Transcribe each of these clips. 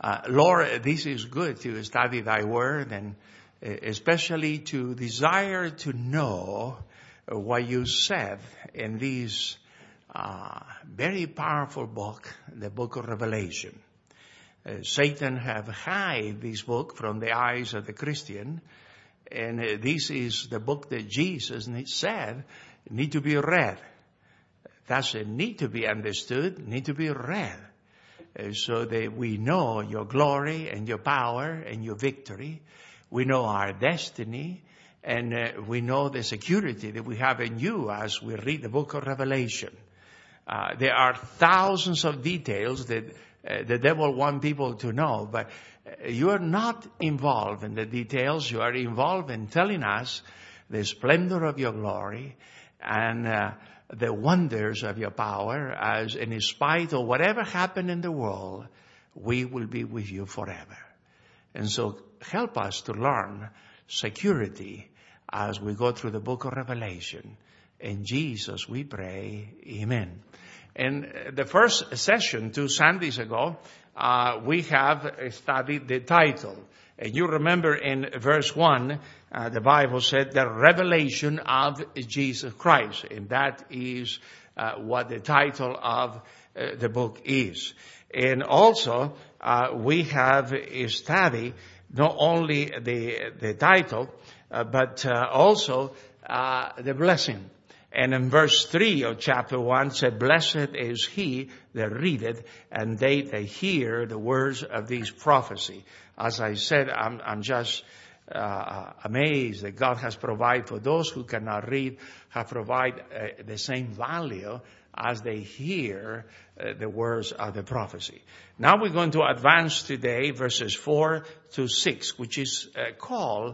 Lord, this is good to study thy word and especially to desire to know what you said in this very powerful book, the book of Revelation. Satan have hid this book from the eyes of the Christian, and this is the book that Jesus said need to be read. Doesn't need to be understood, need to be read. So that we know your glory and your power and your victory. We know our destiny, and we know the security that we have in you as we read the book of Revelation. There are thousands of details that the devil wants people to know, but you are not involved in the details. You are involved in telling us the splendor of your glory and the wonders of your power, as in spite of whatever happened in the world, we will be with you forever. And so help us to learn security as we go through the book of Revelation. In Jesus we pray, amen. In the first session 2 Sundays ago, we have studied the title. And you remember in verse 1, the Bible said the revelation of Jesus Christ. And that is what the title of the book is. And also, we have studied not only the title, but also the blessing. And in verse 3 of chapter 1 said, blessed is he that readeth, and they that hear the words of this prophecy. As I said, I'm just amazed that God has provided for those who cannot read, have provided the same value as they hear the words of the prophecy. Now we're going to advance today verses 4 to 6, which is called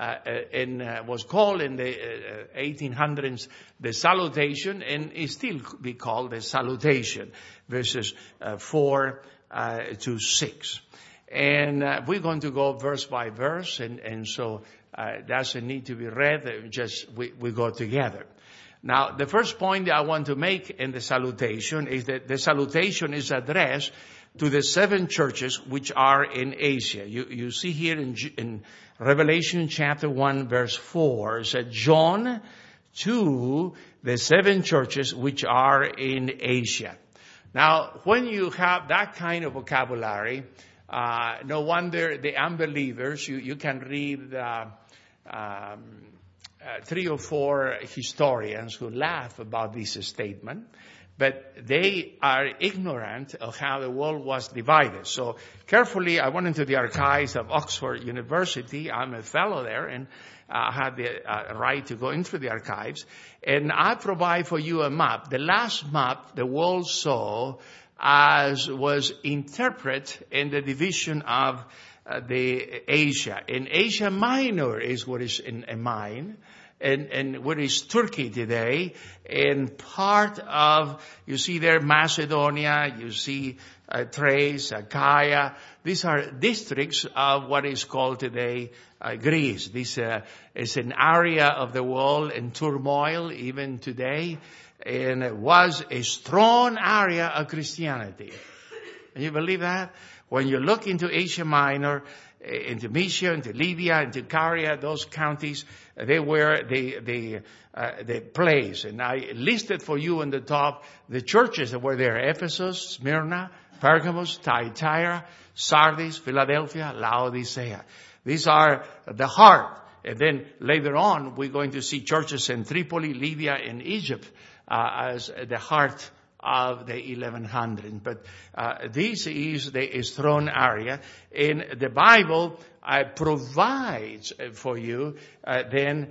was called in the 1800s the salutation, and it still be called the salutation, verses 4 to 6. And we're going to go verse by verse, and so doesn't need to be read, just we go together. Now, the first point that I want to make in the salutation is that the salutation is addressed to the 7 churches which are in Asia. You see here in Revelation chapter 1 verse 4, it said, John to the 7 churches which are in Asia. Now, when you have that kind of vocabulary, no wonder the unbelievers, you can read 3 or 4 historians who laugh about this statement, but they are ignorant of how the world was divided. So carefully, I went into the archives of Oxford University. I'm a fellow there, and I had the right to go into the archives. And I provide for you a map. The last map the world saw as was interpreted in the division of the Asia. In Asia Minor is what is in mine. And what is Turkey today, and part of, you see there Macedonia, you see Thrace, Achaia. These are districts of what is called today Greece. This is an area of the world in turmoil even today, and it was a strong area of Christianity. Can you believe that? When you look into Asia Minor, into Mysia, into Lydia, into Caria, those counties, they were the place. And I listed for you on the top the churches that were there: Ephesus, Smyrna, Pergamos, Thyatira, Sardis, Philadelphia, Laodicea. These are the heart. And then later on, we're going to see churches in Tripoli, Libya, and Egypt as the heart of the 1100. But this is the strong area. In the Bible provides for you then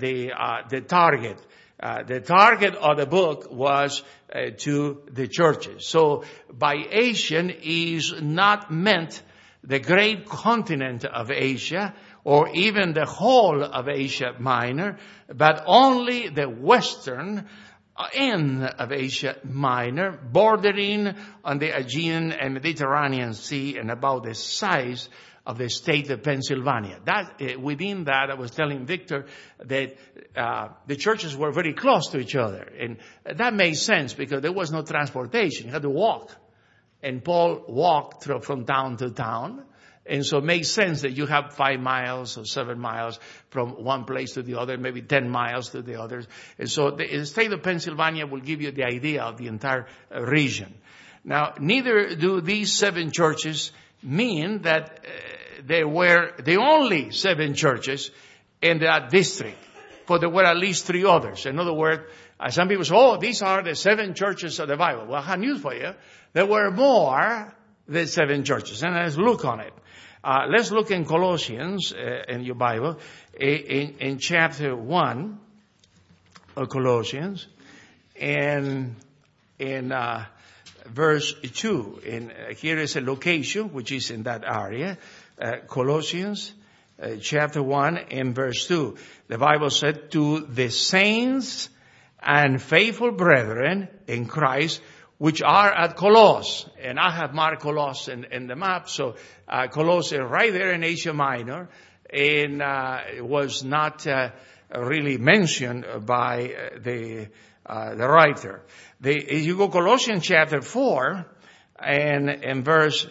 the target. The target of the book was to the churches. So by Asian is not meant the great continent of Asia or even the whole of Asia Minor, but only the western end of Asia Minor, bordering on the Aegean and Mediterranean Sea and about the size of the state of Pennsylvania. Within that, I was telling Victor that the churches were very close to each other. And that made sense because there was no transportation. You had to walk. And Paul walked from town to town. And so it makes sense that you have 5 miles or 7 miles from one place to the other, maybe 10 miles to the others. And so the state of Pennsylvania will give you the idea of the entire region. Now, neither do these 7 churches mean that they were the only 7 churches in that district, but there were at least 3 others. In other words, some people say, these are the 7 churches of the Bible. Well, I have news for you. There were more than 7 churches. And let's look on it. Let's look in Colossians, in your Bible, in chapter 1 of Colossians, and in verse 2. Here is a location which is in that area. Colossians chapter 1 and verse 2. The Bible said, to the saints and faithful brethren in Christ, which are at Colossus. And I have marked Colossus in the map. So Colossus is right there in Asia Minor, and it was not really mentioned by the writer. If you go Colossians chapter 4 and verse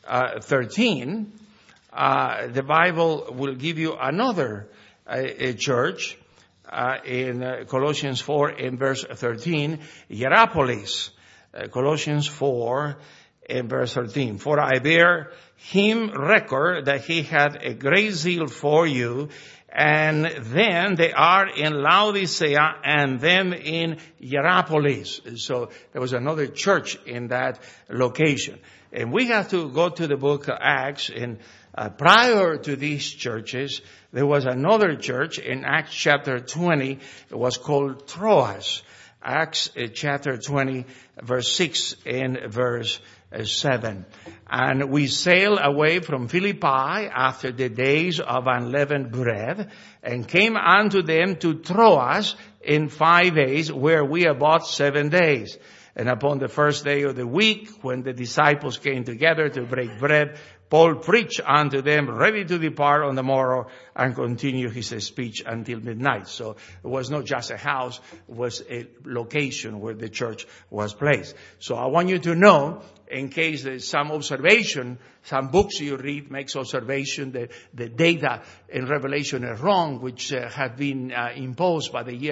13, the Bible will give you another church in Colossians 4 and verse 13, Hierapolis. Colossians 4 and verse 13. For I bear him record that he had a great zeal for you, and then they are in Laodicea, and then in Hierapolis. So there was another church in that location. And we have to go to the book of Acts, and prior to these churches, there was another church in Acts chapter 20. It was called Troas. Acts chapter 20, verse 6 and verse 7. And we sailed away from Philippi after the days of unleavened bread, and came unto them to Troas in 5 days, where we abode 7 days. And upon the first day of the week, when the disciples came together to break bread, Paul preached unto them, ready to depart on the morrow, and continue his speech until midnight. So it was not just a house, it was a location where the church was placed. So I want you to know, in case there's some observation, some books you read makes observation that the data in Revelation are wrong, which have been imposed by the year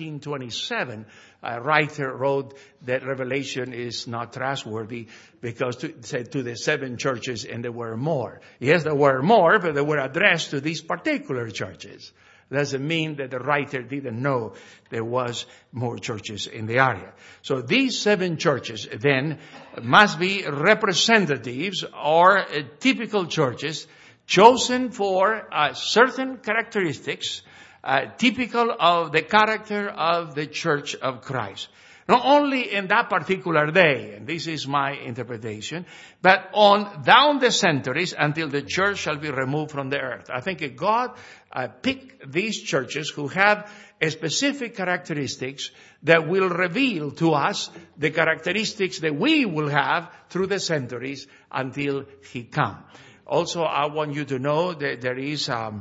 1927. A writer wrote that Revelation is not trustworthy because said to the 7 churches, and there were more. Yes, there were more, but they were addressed to these particular churches. Doesn't mean that the writer didn't know there was more churches in the area. So these 7 churches then must be representatives or typical churches chosen for certain characteristics typical of the character of the Church of Christ. Not only in that particular day, and this is my interpretation, but on down the centuries until the church shall be removed from the earth. I think God picked these churches who have specific characteristics that will reveal to us the characteristics that we will have through the centuries until He comes. Also, I want you to know that there is a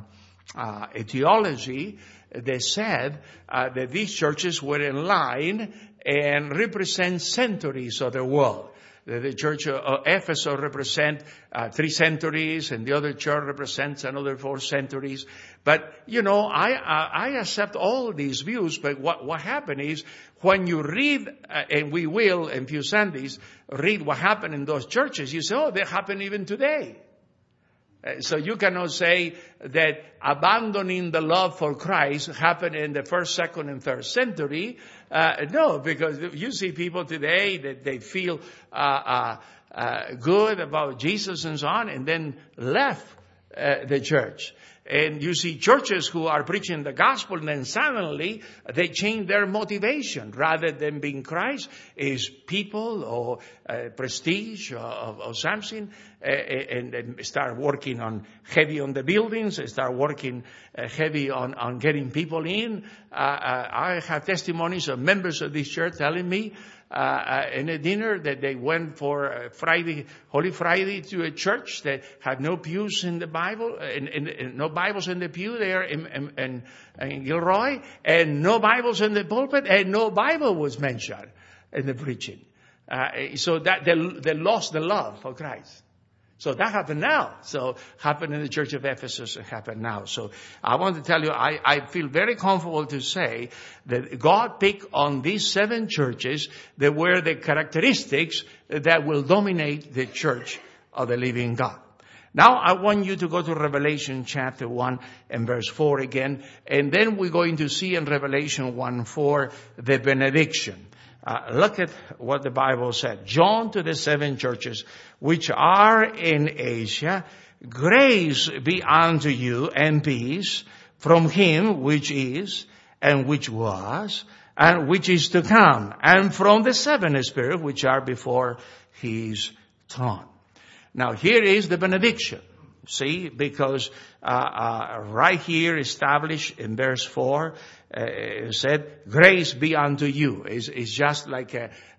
theology that said that these churches were in line and represent centuries of the world. The church of Ephesus represents 3 centuries, and the other church represents another 4 centuries. But, I accept all these views, but what happened is, when you read, and we will in few Sundays, read what happened in those churches, you say, they happen even today. So you cannot say that abandoning the love for Christ happened in the 1st, 2nd, and 3rd century. No, because you see people today that they feel good about Jesus and so on, and then left the church. And you see churches who are preaching the gospel, and then suddenly they change their motivation. Rather than being Christ, is people or prestige or something, and start working heavy on the buildings, start working heavy on getting people in. I have testimonies of members of this church telling me in a dinner that they went for Holy Friday to a church that had no pews in the Bible, and no Bibles in the pew there in Gilroy, and no Bibles in the pulpit, and no Bible was mentioned in the preaching. So that they lost the love for Christ. So that happened now. So happened in the church of Ephesus and happened now. So I want to tell you, I feel very comfortable to say that God picked on these 7 churches that were the characteristics that will dominate the church of the living God. Now I want you to go to Revelation chapter 1 and verse 4 again. And then we're going to see in Revelation 1:4 the benediction. Look at what the Bible said. John to the 7 churches which are in Asia, grace be unto you and peace from him which is, and which was, and which is to come, and from the 7 spirits which are before his throne. Now here is the benediction. See, because right here established in verse 4, it said, grace be unto you. It's just like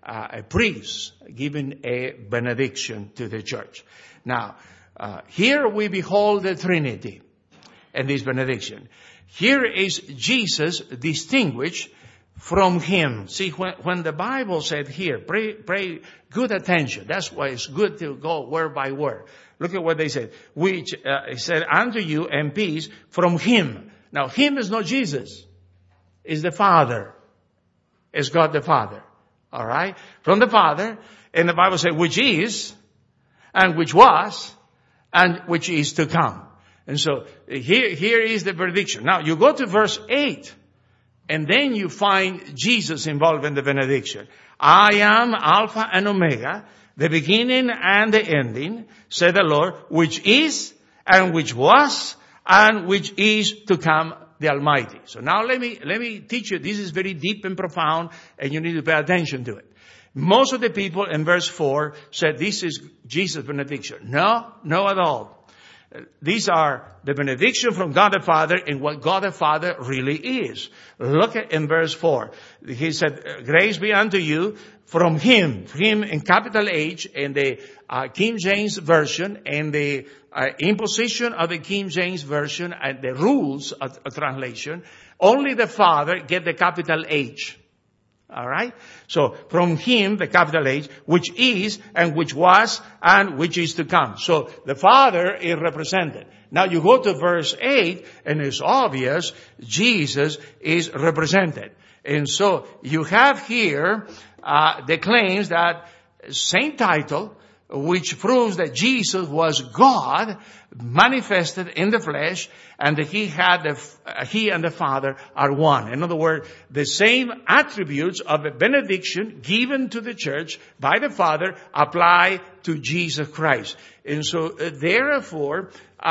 a priest giving a benediction to the church. Now, here we behold the Trinity and this benediction. Here is Jesus distinguished from him. See, when the Bible said here, pay good attention. That's why it's good to go word by word. Look at what they said. Which said unto you and peace from him. Now, him is not Jesus. It's the Father. It's God the Father. All right? From the Father. And the Bible said, which is, and which was, and which is to come. And so, here is the benediction. Now, you go to verse 8. And then you find Jesus involved in the benediction. I am Alpha and Omega, the beginning and the ending, said the Lord, which is, and which was, and which is to come, the Almighty. So now let me teach you. This is very deep and profound, and you need to pay attention to it. Most of the people in verse 4 said this is Jesus' benediction. No at all. These are the benediction from God the Father and what God the Father really is. Look at in verse 4. He said, grace be unto you from him in capital H in the King James Version, and the imposition of the King James Version and the rules of translation. Only the Father get the capital H. All right? So, from him, the capital H, which is, and which was, and which is to come. So, the Father is represented. Now, you go to verse 8, and it's obvious, Jesus is represented. And so, you have here, the claims that same title, which proves that Jesus was God manifested in the flesh, and that he and the Father are one. In other words, the same attributes of a benediction given to the church by the Father apply to Jesus Christ. And so, therefore,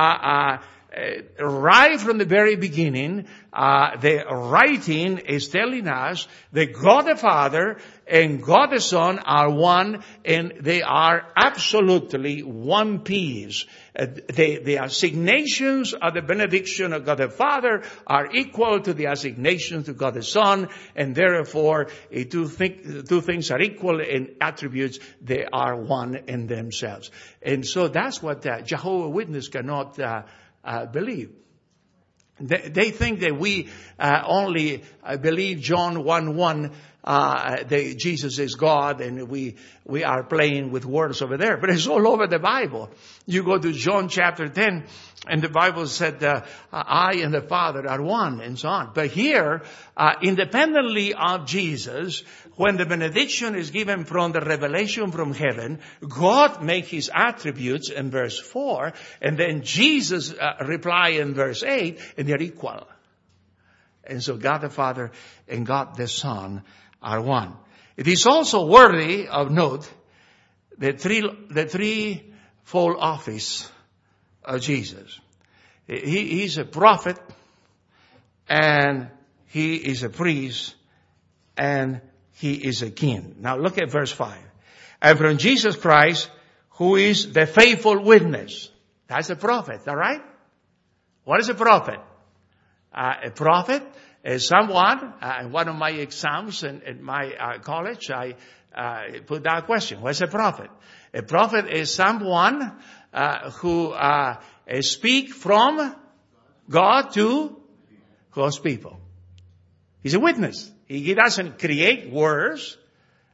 right from the very beginning, the writing is telling us that God the Father and God the Son are one, and they are absolutely one piece. The assignations of the benediction of God the Father are equal to the assignations to God the Son, and therefore, two things are equal in attributes. They are one in themselves. And so that's what Jehovah's Witnesses cannot believe. They think that we only believe John 1:1, that Jesus is God, and we are playing with words over there. But it's all over the Bible. You go to John chapter 10, and the Bible said, I and the Father are one, and so on. But here, independently of Jesus, when the benediction is given from the revelation from heaven, God makes his attributes in verse 4, and then Jesus reply in verse 8, and they're equal. And so God the Father and God the Son are one. It is also worthy of note the threefold office of Jesus. He's a prophet, and he is a priest, and he is a king. Now look at verse 5. And from Jesus Christ, who is the faithful witness. That's a prophet, all right? What is a prophet? A prophet is someone, in one of my exams in my college, I put that question. What's a prophet? A prophet is someone who speak from God to God's people. He's a witness. He doesn't create words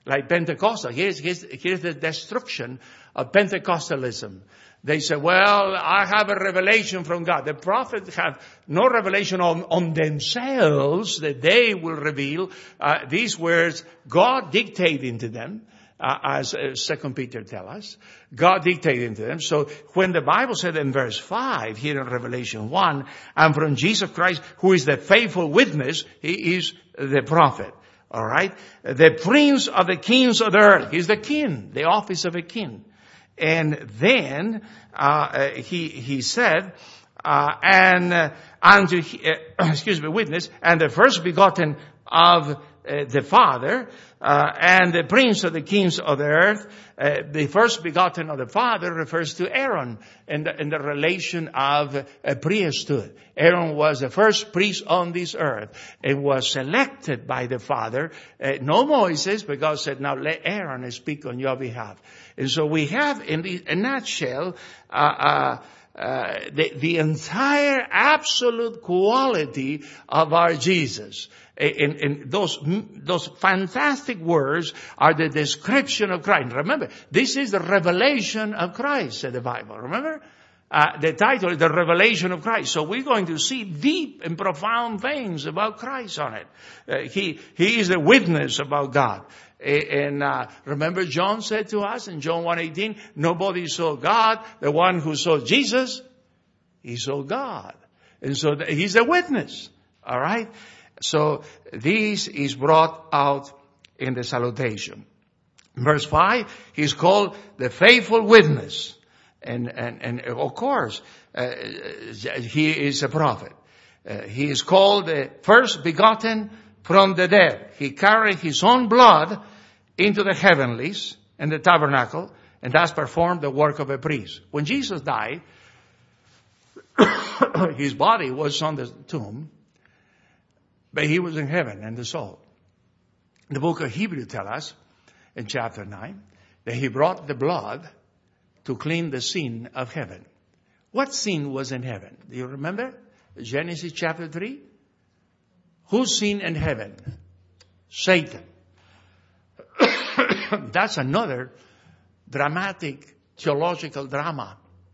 like Pentecostal. Here's the destruction of Pentecostalism. They say, well, I have a revelation from God. The prophets have no revelation on themselves that they will reveal. These words, God dictating to them, as 2 Peter tells us. God dictating to them. So when the Bible said in verse 5 here in Revelation 1, and from Jesus Christ, who is the faithful witness, he is the prophet. All right? The prince of the kings of the earth. He's the king, the office of a king. And then, he said, witness, and the first begotten of the Father, and the prince of the kings of the earth. The first begotten of the Father refers to Aaron in the relation of a priesthood. Aaron was the first priest on this earth. It was selected by the Father. No Moses, because said, now let Aaron speak on your behalf. And so we have in a nutshell, the entire absolute quality of our Jesus. And those fantastic words are the description of Christ. Remember, this is the revelation of Christ, said the Bible. Remember? The title is The Revelation of Christ. So we're going to see deep and profound things about Christ on it. He is the witness about God. And remember John said to us in John 1:18, nobody saw God. The one who saw Jesus, he saw God. And so he's a witness. All right? So this is brought out in the salutation. Verse 5, he's called the faithful witness. And of course, he is a prophet. He is called the first begotten from the dead. He carried his own blood into the heavenlies and the tabernacle, and thus performed the work of a priest. When Jesus died, his body was on the tomb, but he was in heaven and the soul. The book of Hebrews tells us in chapter 9 that he brought the blood to clean the sin of heaven. What sin was in heaven? Do you remember? Genesis chapter 3. Whose sin in heaven? Satan. That's another dramatic theological drama.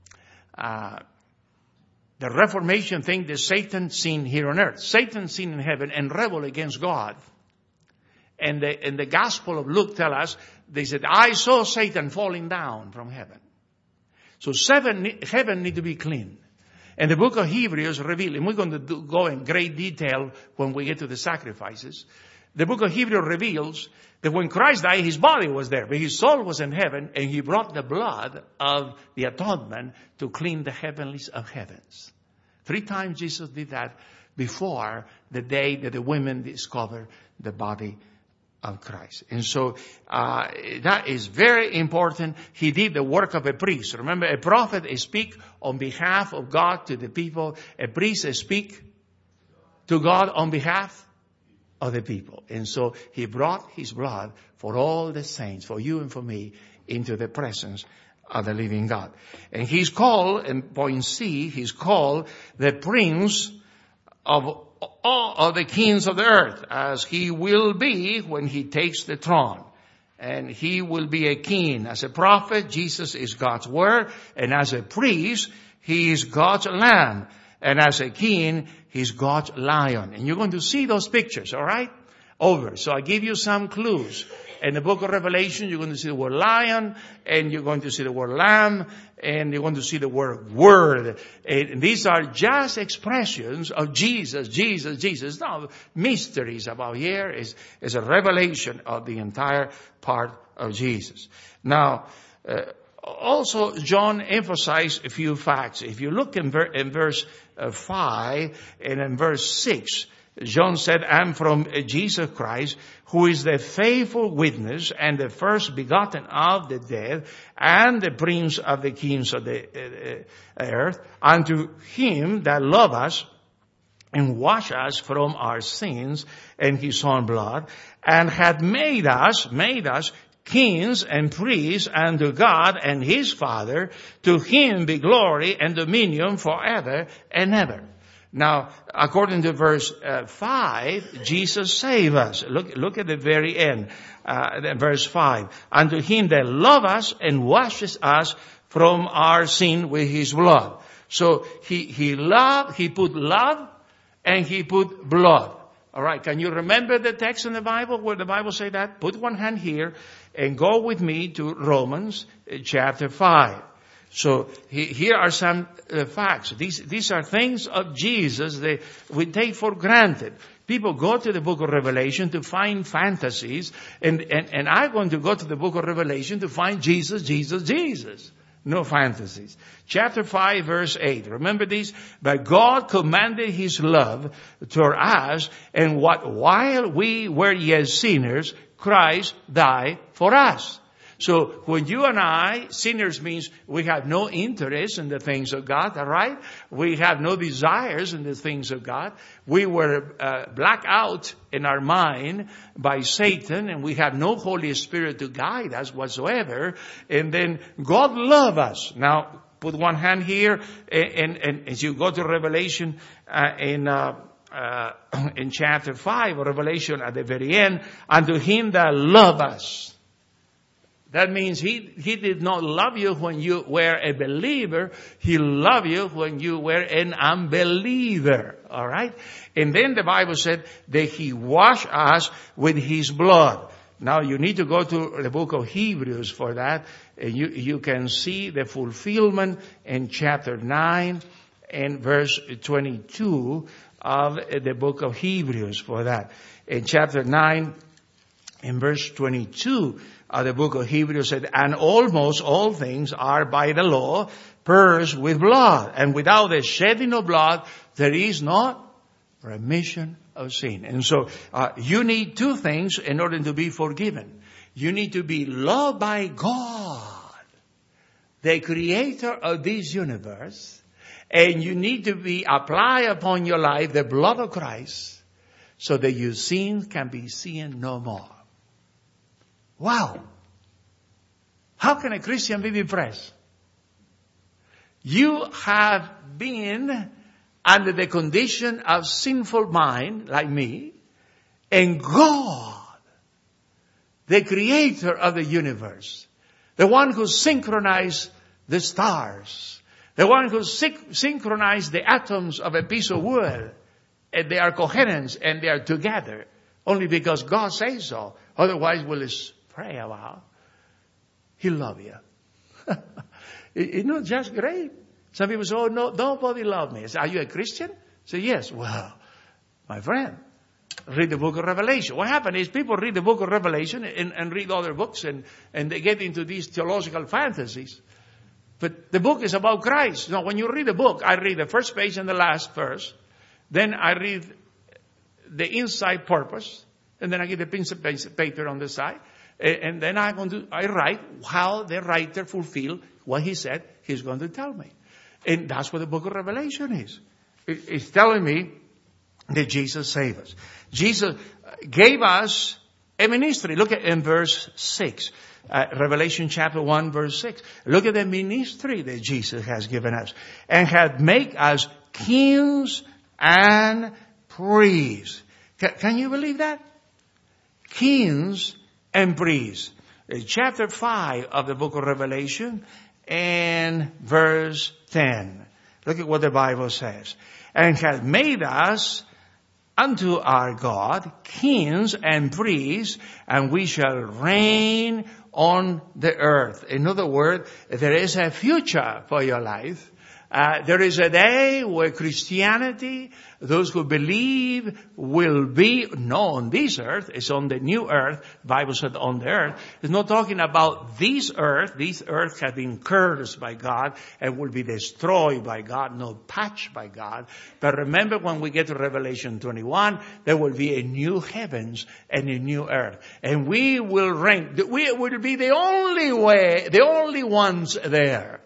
The Reformation think that Satan sinned here on earth. Satan sinned in heaven and rebelled against God. And the Gospel of Luke tell us, they said, I saw Satan falling down from heaven. So heaven need to be clean. And the book of Hebrews reveals, and we're going to go in great detail when we get to the sacrifices. The book of Hebrews reveals that when Christ died, his body was there, but his soul was in heaven, and he brought the blood of the atonement to clean the heavenlies of heavens. 3 times Jesus did that before the day that the women discovered the body of Christ. And so that is very important. He did the work of a priest. Remember, a prophet speak on behalf of God to the people. A priest speak to God on behalf of the people. And so he brought his blood for all the saints, for you and for me, into the presence of the living God. And he's called, in point C, he's called the Prince of all of the kings of the earth, as he will be when he takes the throne. And he will be a king. As a prophet, Jesus is God's word. And as a priest, he is God's lamb. And as a king, he's God's lion. And you're going to see those pictures, all right? Over. So I give you some clues. In the book of Revelation, you're going to see the word lion, and you're going to see the word lamb, and you're going to see the word word. And these are just expressions of Jesus, Jesus, Jesus. No mysteries about here. It's a revelation of the entire part of Jesus. Now, also, John emphasized a few facts. If you look in verse 5 and in verse 6, John said, I'm from Jesus Christ, who is the faithful witness and the first begotten of the dead and the prince of the kings of the earth, unto him that loved us and washed us from our sins in his own blood, and had made us kings and priests unto God and his Father. To him be glory and dominion forever and ever. Now, according to verse 5, Jesus saved us. Look at the very end, verse 5. Unto him that loved us and washes us from our sin with his blood. So he loved, he put love, and he put blood. All right, can you remember the text in the Bible where the Bible say that? Put one hand here and go with me to Romans chapter 5. So here are some facts. These are things of Jesus that we take for granted. People go to the book of Revelation to find fantasies, and I'm going to go to the book of Revelation to find Jesus, Jesus, Jesus. No fantasies. Chapter 5, verse 8. Remember these? But God commanded his love toward us, and what while we were yet sinners, Christ died for us. So when you and I, sinners means we have no interest in the things of God, all right? We have no desires in the things of God. We were blacked out in our mind by Satan, and we have no Holy Spirit to guide us whatsoever. And then God loved us. Now, put one hand here, and as you go to Revelation in chapter 5, or Revelation at the very end, unto him that loved us. That means he did not love you when you were a believer. He loved you when you were an unbeliever. All right? And then the Bible said that he washed us with his blood. Now you need to go to the book of Hebrews for that. You can see the fulfillment in chapter 9 and verse 22 of the book of Hebrews for that. In chapter 9 and verse 22, the book of Hebrews said, and almost all things are by the law purged with blood. And without the shedding of blood, there is not remission of sin. And so, you need two things in order to be forgiven. You need to be loved by God, the creator of this universe. And you need to be apply upon your life the blood of Christ so that your sins can be seen no more. Wow. How can a Christian be depressed? You have been under the condition of sinful mind, like me, and God, the creator of the universe, the one who synchronized the stars, the one who synchronized the atoms of a piece of wood, and they are coherent and they are together, only because God says so. Otherwise, we'll pray about. He loves you. It's not just great. Some people say, oh, no, nobody loves me. I say, are you a Christian? I say, yes. Well, my friend, read the book of Revelation. What happened is people read the book of Revelation and read other books and they get into these theological fantasies. But the book is about Christ. Now, when you read the book, I read the first page and the last verse. Then I read the inside purpose. And then I get a piece of paper on the side. And then I write how the writer fulfilled what he said he's going to tell me. And that's what the book of Revelation is. It's telling me that Jesus saved us. Jesus gave us a ministry. Look at in verse 6. Revelation chapter 1 verse 6. Look at the ministry that Jesus has given us. And had made us kings and priests. Can you believe that? Kings and priests. Chapter 5 of the book of Revelation and verse 10. Look at what the Bible says. And hath made us unto our God kings and priests, and we shall reign on the earth. In other words, there is a future for your life. There is a day where Christianity, those who believe, will be, no, on this earth, it's on the new earth. The Bible said on the earth. It's not talking about this earth. This earth has been cursed by God and will be destroyed by God, not patched by God. But remember, when we get to Revelation 21, there will be a new heavens and a new earth. And we will reign. We will be the only ones there.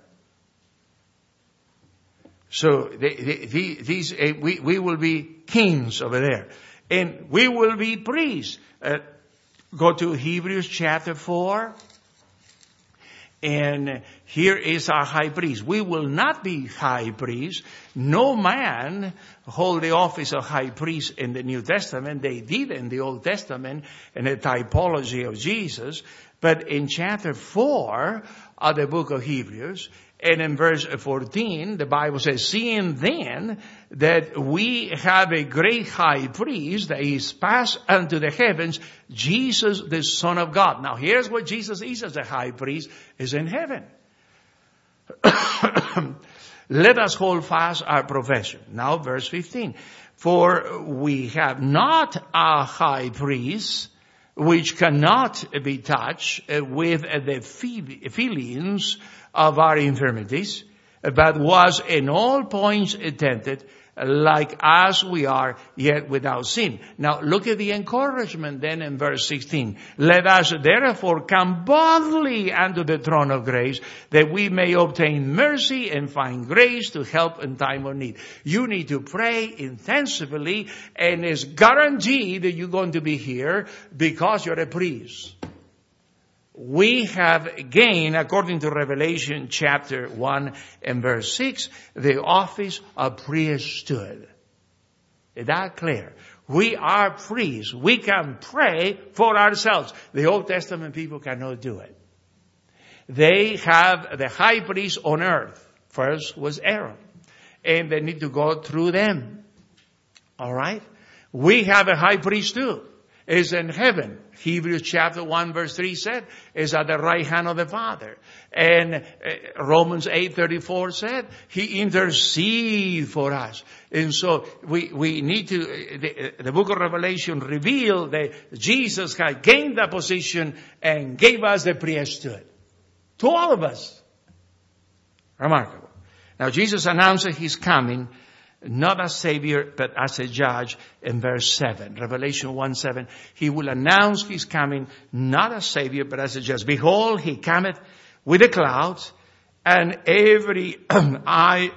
So we will be kings over there. And we will be priests. Go to Hebrews chapter 4 And here is our high priest. We will not be high priests. No man hold the office of high priest in the New Testament. They did in the Old Testament in the typology of Jesus. But in chapter 4 of the book of Hebrews, and in verse 14, the Bible says, seeing then that we have a great high priest that is passed unto the heavens, Jesus the Son of God. Now here's what Jesus is as a high priest, is in heaven. Let us hold fast our profession. Now verse 15. For we have not a high priest which cannot be touched with the feelings of our infirmities, but was in all points tempted, like as we are, yet without sin. Now look at the encouragement then in verse 16. Let us therefore come boldly unto the throne of grace, that we may obtain mercy and find grace to help in time of need. You need to pray intensively, and it's guaranteed that you're going to be here because you're a priest. We have gained, according to Revelation chapter 1 and verse 6, the office of priesthood. Is that clear? We are priests. We can pray for ourselves. The Old Testament people cannot do it. They have the high priest on earth. First was Aaron. And they need to go through them. All right? We have a high priest too. Is in heaven. Hebrews chapter 1 verse 3 said, is at the right hand of the Father. And Romans 8:34 said, He intercedes for us. And so we need to, the book of Revelation revealed that Jesus had gained that position and gave us the priesthood. To all of us. Remarkable. Now Jesus announced that He's coming, not as Savior, but as a judge in verse 7. Revelation 1:7. He will announce He's coming, not as Savior, but as a judge. Behold, He cometh with the clouds, and every eye,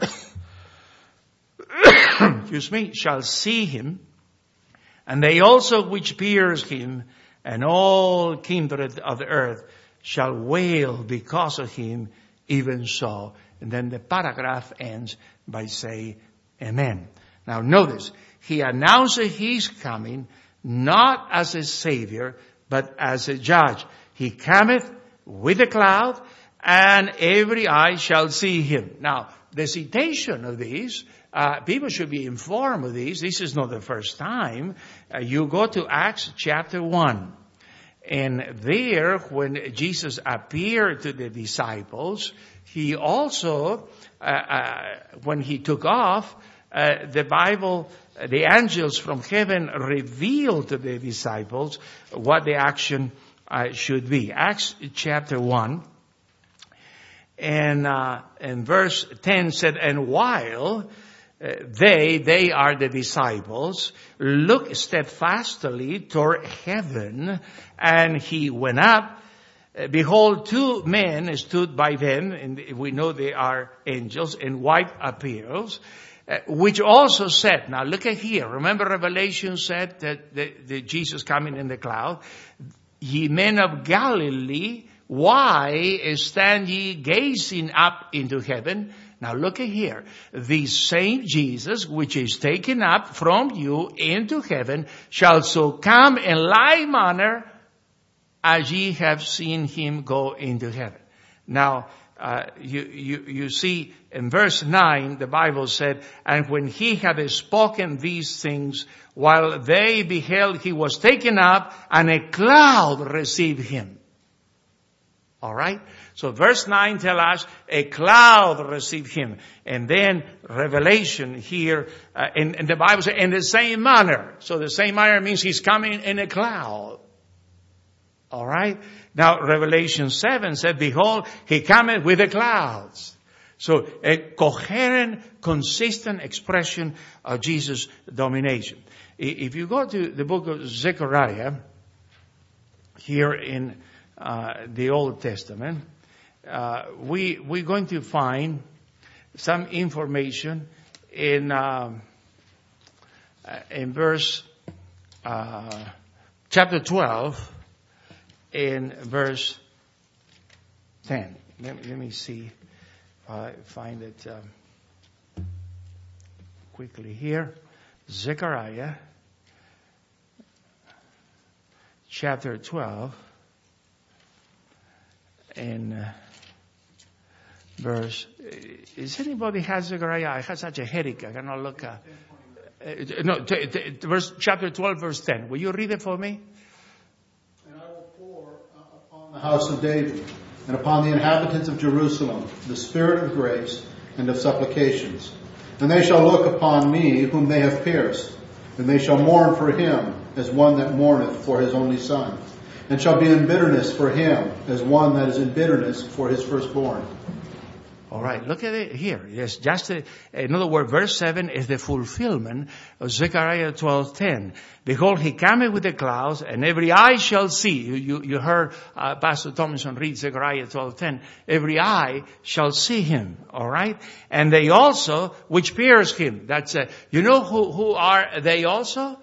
excuse me, shall see Him, and they also which pierced Him, and all kindred of the earth shall wail because of Him, even so. And then the paragraph ends by saying, Amen. Now notice, He announced that He's coming not as a Savior, but as a judge. He cometh with a cloud, and every eye shall see Him. Now, the citation of these, people should be informed of these. This is not the first time. You go to Acts chapter 1. And there, when Jesus appeared to the disciples, He also, when He took off, the Bible, the angels from heaven revealed to the disciples what the action should be. Acts chapter 1 and verse 10 said, and while they are the disciples, look steadfastly toward heaven, and He went up. Behold, two men stood by them, and we know they are angels in white apparels, which also said, now look at here, remember Revelation said that Jesus coming in the cloud, ye men of Galilee, why stand ye gazing up into heaven? Now look at here, the same Jesus which is taken up from you into heaven shall so come in like manner as ye have seen Him go into heaven. Now, you see in verse 9, the Bible said, and when He had spoken these things, while they beheld, He was taken up, and a cloud received Him. All right? So verse 9 tells us a cloud received Him. And then Revelation here, in the Bible says, in the same manner. So the same manner means He's coming in a cloud. All right? Now, Revelation 7 said, behold, He cometh with the clouds. So, a coherent, consistent expression of Jesus' domination. If you go to the book of Zechariah, here in the Old Testament, we're going to find some information in verse, chapter 12, in verse 10. Let me see if I find it quickly here. Zechariah chapter 12 and verse. Is anybody has Zechariah? I have such a headache. I cannot look. Chapter 12, verse 10. Will you read it for me? And I will pour upon the house of David and upon the inhabitants of Jerusalem the spirit of grace and of supplications. And they shall look upon me whom they have pierced, and they shall mourn for him as one that mourneth for his only son, and shall be in bitterness for him as one that is in bitterness for his firstborn. All right, look at it here. Yes, just in other words, verse 7 is the fulfillment of Zechariah 12:10. Behold, he cometh with the clouds, and every eye shall see. You heard Pastor Thompson read Zechariah 12:10. Every eye shall see him. All right, and they also which pierced him. That's you know who are they also?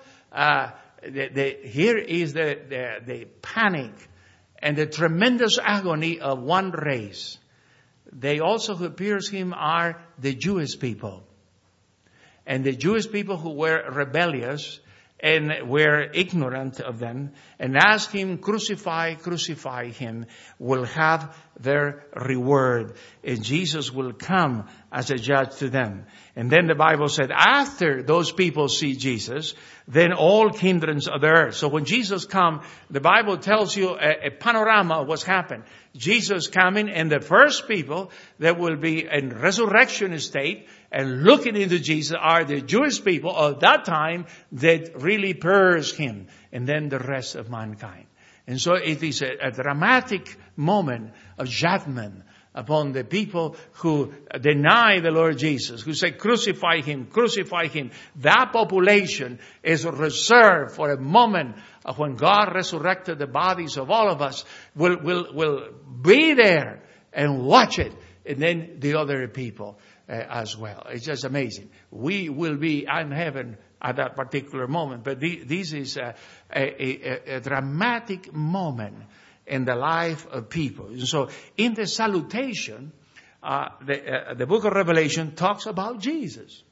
Here is the panic and the tremendous agony of one race. They also who pierced him are the Jewish people. And the Jewish people who were rebellious and were ignorant of them and asked him, crucify, crucify him, will have their reward. And Jesus will come as a judge to them. And then the Bible said, after those people see Jesus, then all kindreds of the earth. So when Jesus comes, the Bible tells you a panorama of what's happened. Jesus coming, and the first people that will be in resurrection state and looking into Jesus are the Jewish people of that time that really pierced him, and then the rest of mankind. And so it is a dramatic moment of judgment upon the people who deny the Lord Jesus, who say, crucify him, crucify him. That population is reserved for a moment when God resurrected the bodies of all of us, will be there and watch it. And then the other people as well. It's just amazing. We will be in heaven at that particular moment. But this is a dramatic moment in the life of people. And so in the salutation, the book of Revelation talks about Jesus.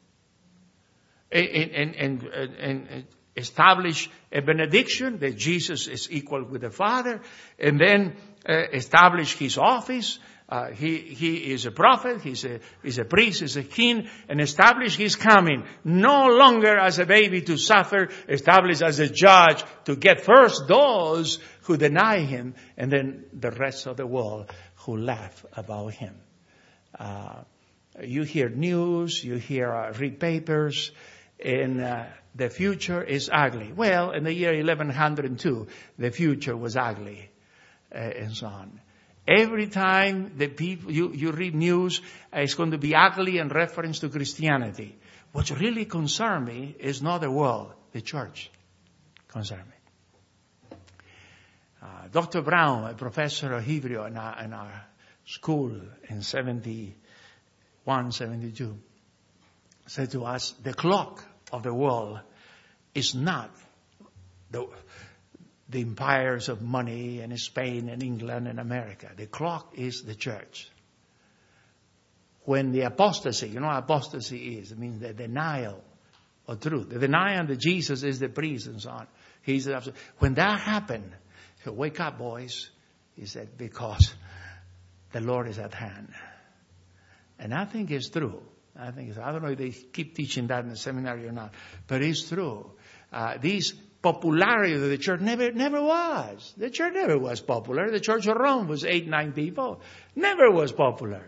And establish a benediction that Jesus is equal with the Father, and then establish his office. He is a prophet, he's a priest, he's a king, and establish his coming no longer as a baby to suffer, established as a judge to get first those who deny him, and then the rest of the world who laugh about him. You hear news, you read papers, and the future is ugly. Well, in the year 1102, the future was ugly, and so on. Every time the people, you read news, it's going to be ugly in reference to Christianity. What really concerns me is not the world, the church concerns me. Dr. Brown, a professor of Hebrew in our school in 71, 72, said to us, the clock of the world is not the empires of money and Spain and England and America. The clock is the church. When the apostasy, you know what apostasy is? It means the denial of truth. The denial that Jesus is the priest and so on. When that happened, he said, wake up, boys. He said, because the Lord is at hand. And I think it's true. I don't know if they keep teaching that in the seminary or not, but it's true. These popularity of the church never was. The church never was popular. The Church of Rome was 8-9 people. Never was popular.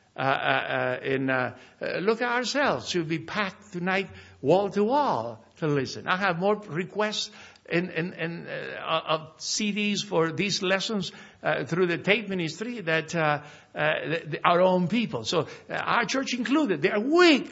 Look at ourselves. Should be packed tonight wall to wall to listen. I have more requests of CDs for these lessons through the tape ministry that our own people. So our church included. They are weak.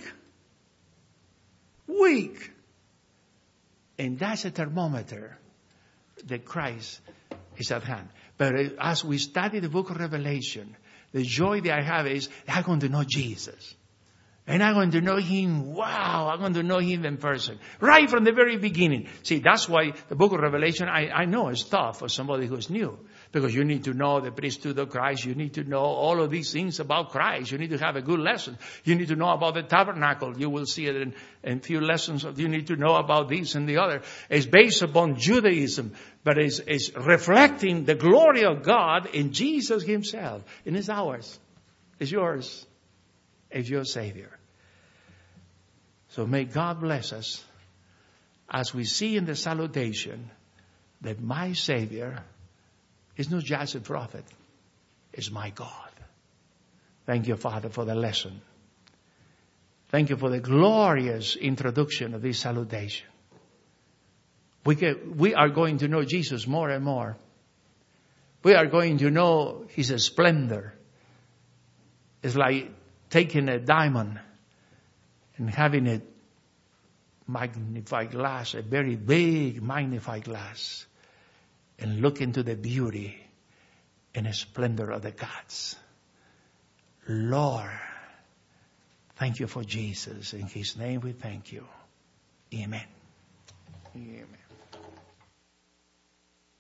And that's a thermometer that Christ is at hand. But as we study the book of Revelation, the joy that I have is I'm going to know Jesus. And I'm going to know him. Wow, I'm going to know him in person. Right from the very beginning. See, that's why the book of Revelation, I know is tough for somebody who's new. Because you need to know the priesthood of Christ. You need to know all of these things about Christ. You need to have a good lesson. You need to know about the tabernacle. You will see it in few lessons. You need to know about this and the other. It's based upon Judaism, but it's reflecting the glory of God in Jesus himself. And it's ours. It's yours. It's your Savior. So may God bless us as we see in the salutation that my Savior is not just a prophet, it's my God. Thank you, Father, for the lesson. Thank you for the glorious introduction of this salutation. We are going to know Jesus more and more. We are going to know his splendor. It's like taking a diamond and having a magnified glass, a very big magnified glass, and look into the beauty and the splendor of the gods. Lord, thank you for Jesus. In his name we thank you. Amen. Amen.